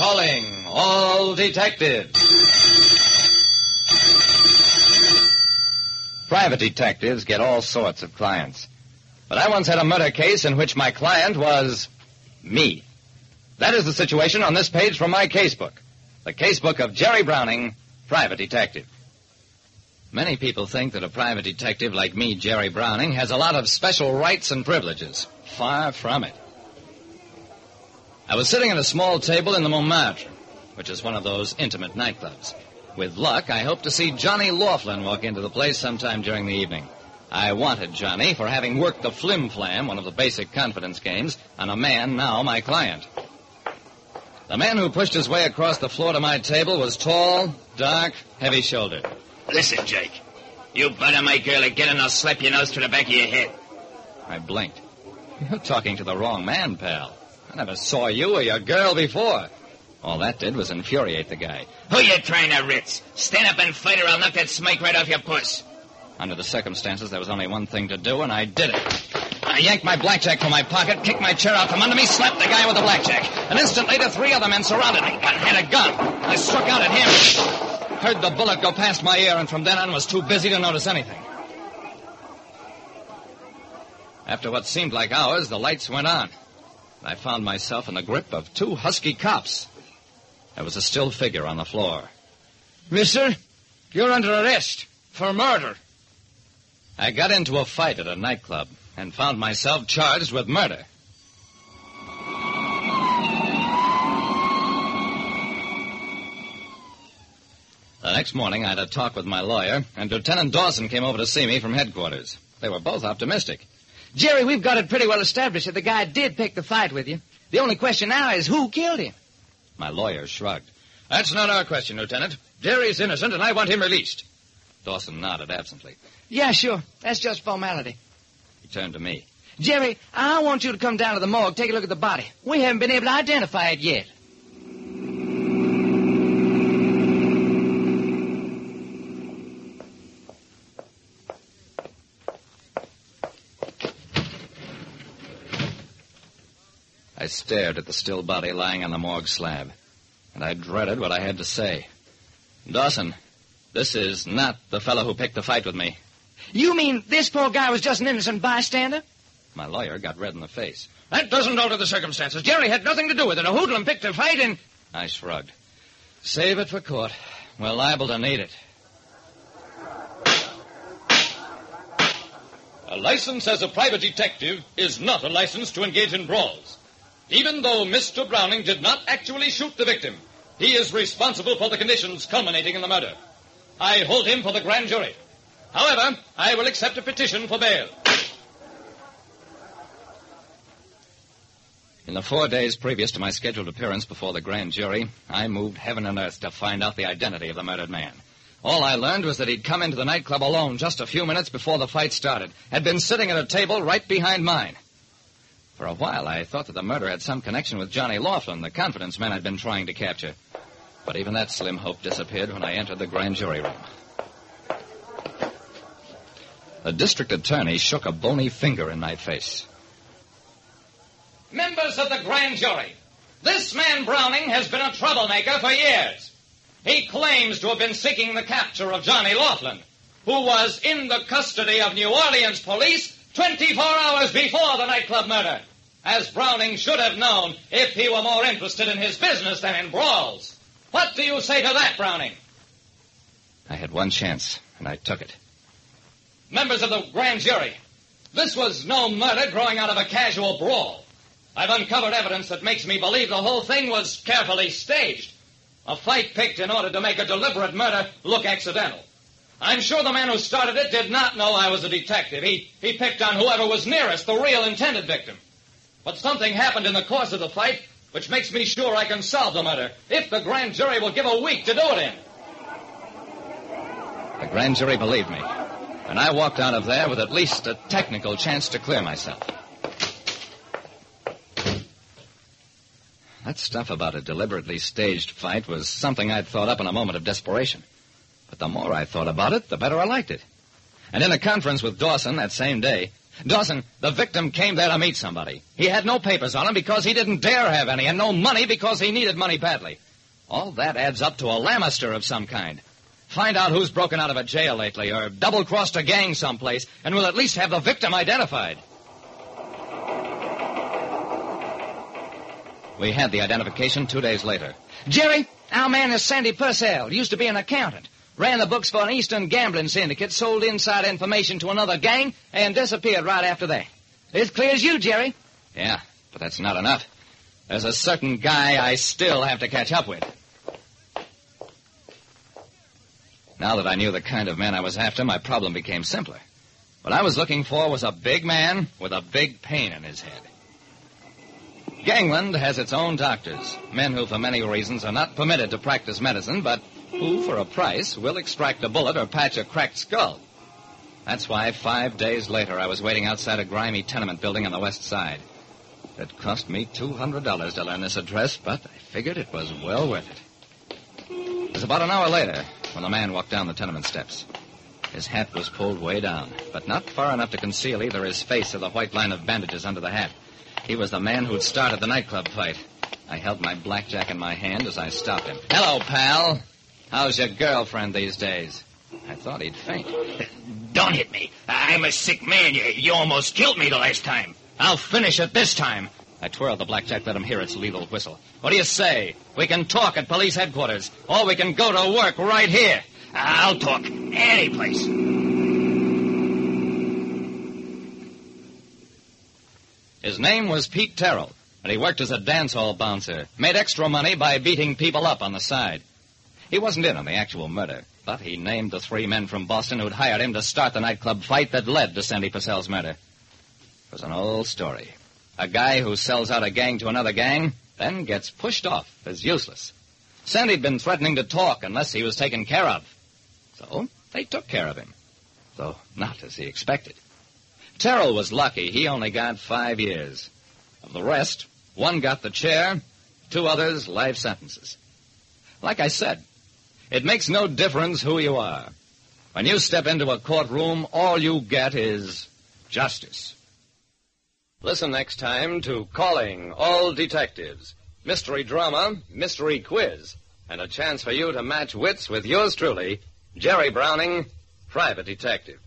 Calling all detectives. Private detectives get all sorts of clients. But I once had a murder case in which my client was me. That is the situation on this page from my casebook. The casebook of Jerry Browning, private detective. Many people think that a private detective like me, Jerry Browning, has a lot of special rights and privileges. Far from it. I was sitting at a small table in the Montmartre, which is one of those intimate nightclubs. With luck, I hoped to see Johnny Laughlin walk into the place sometime during the evening. I wanted Johnny for having worked the flim-flam, one of the basic confidence games, on a man now my client. The man who pushed his way across the floor to my table was tall, dark, heavy-shouldered. Listen, Jake. You butter my girl again and I'll slap your nose to the back of your head. I blinked. You're talking to the wrong man, pal. I never saw you or your girl before. All that did was infuriate the guy. Who you trying to ritz? Stand up and fight or I'll knock that smike right off your puss. Under the circumstances, there was only one thing to do, and I did it. I yanked my blackjack from my pocket, kicked my chair out from under me, slapped the guy with the blackjack. An instant later, 3 other men surrounded me. One had a gun. I struck out at him. Heard the bullet go past my ear, and from then on was too busy to notice anything. After what seemed like hours, the lights went on. I found myself in the grip of 2 husky cops. There was a still figure on the floor. Mister, you're under arrest for murder. I got into a fight at a nightclub and found myself charged with murder. The next morning, I had a talk with my lawyer, and Lieutenant Dawson came over to see me from headquarters. They were both optimistic. Jerry, we've got it pretty well established that the guy did pick the fight with you. The only question now is who killed him? My lawyer shrugged. That's not our question, Lieutenant. Jerry's innocent, and I want him released. Dawson nodded absently. Yeah, sure. That's just formality. He turned to me. Jerry, I want you to come down to the morgue, take a look at the body. We haven't been able to identify it yet. I stared at the still body lying on the morgue slab, and I dreaded what I had to say. Dawson, this is not the fellow who picked the fight with me. You mean this poor guy was just an innocent bystander? My lawyer got red in the face. That doesn't alter the circumstances. Jerry had nothing to do with it. A hoodlum picked a fight and... I shrugged. Save it for court. We're liable to need it. A license as a private detective is not a license to engage in brawls. Even though Mr. Browning did not actually shoot the victim, he is responsible for the conditions culminating in the murder. I hold him for the grand jury. However, I will accept a petition for bail. In the 4 days previous to my scheduled appearance before the grand jury, I moved heaven and earth to find out the identity of the murdered man. All I learned was that he'd come into the nightclub alone just a few minutes before the fight started, had been sitting at a table right behind mine. For a while, I thought that the murder had some connection with Johnny Laughlin, the confidence man I'd been trying to capture. But even that slim hope disappeared when I entered the grand jury room. The district attorney shook a bony finger in my face. Members of the grand jury, this man Browning has been a troublemaker for years. He claims to have been seeking the capture of Johnny Laughlin, who was in the custody of New Orleans police 24 hours before the nightclub murder, as Browning should have known if he were more interested in his business than in brawls. What do you say to that, Browning? I had one chance, and I took it. Members of the grand jury, this was no murder growing out of a casual brawl. I've uncovered evidence that makes me believe the whole thing was carefully staged. A fight picked in order to make a deliberate murder look accidental. I'm sure the man who started it did not know I was a detective. He picked on whoever was nearest, the real intended victim. But something happened in the course of the fight which makes me sure I can solve the murder, if the grand jury will give a week to do it in. The grand jury believed me, and I walked out of there with at least a technical chance to clear myself. That stuff about a deliberately staged fight was something I'd thought up in a moment of desperation. But the more I thought about it, the better I liked it. And in a conference with Dawson that same day, Dawson, the victim came there to meet somebody. He had no papers on him because he didn't dare have any, and no money because he needed money badly. All that adds up to a Lamester of some kind. Find out who's broken out of a jail lately or double-crossed a gang someplace, and we'll at least have the victim identified. We had the identification 2 days later. Jerry, our man is Sandy Purcell. Used to be an accountant. Ran the books for an Eastern gambling syndicate, sold inside information to another gang, and disappeared right after that. It's clear as you, Jerry. Yeah, but that's not enough. There's a certain guy I still have to catch up with. Now that I knew the kind of man I was after, my problem became simpler. What I was looking for was a big man with a big pain in his head. Gangland has its own doctors, men who for many reasons are not permitted to practice medicine, but who, for a price, will extract a bullet or patch a cracked skull. That's why 5 days later I was waiting outside a grimy tenement building on the west side. It cost me $200 to learn this address, but I figured it was well worth it. It was about an hour later when the man walked down the tenement steps. His hat was pulled way down, but not far enough to conceal either his face or the white line of bandages under the hat. He was the man who'd started the nightclub fight. I held my blackjack in my hand as I stopped him. Hello, pal. How's your girlfriend these days? I thought he'd faint. Don't hit me. I'm a sick man. You almost killed me the last time. I'll finish it this time. I twirled the blackjack, let him hear its lethal whistle. What do you say? We can talk at police headquarters, or we can go to work right here. I'll talk any place. His name was Pete Terrell, and he worked as a dance hall bouncer, made extra money by beating people up on the side. He wasn't in on the actual murder, but he named the 3 men from Boston who'd hired him to start the nightclub fight that led to Sandy Purcell's murder. It was an old story. A guy who sells out a gang to another gang, then gets pushed off as useless. Sandy'd been threatening to talk unless he was taken care of. So they took care of him, though not as he expected. Terrell was lucky. He only got 5 years. Of the rest, 1 got the chair, 2 others life sentences. Like I said, it makes no difference who you are. When you step into a courtroom, all you get is justice. Listen next time to Calling All Detectives. Mystery drama, mystery quiz, and a chance for you to match wits with yours truly, Jerry Browning, Private Detective.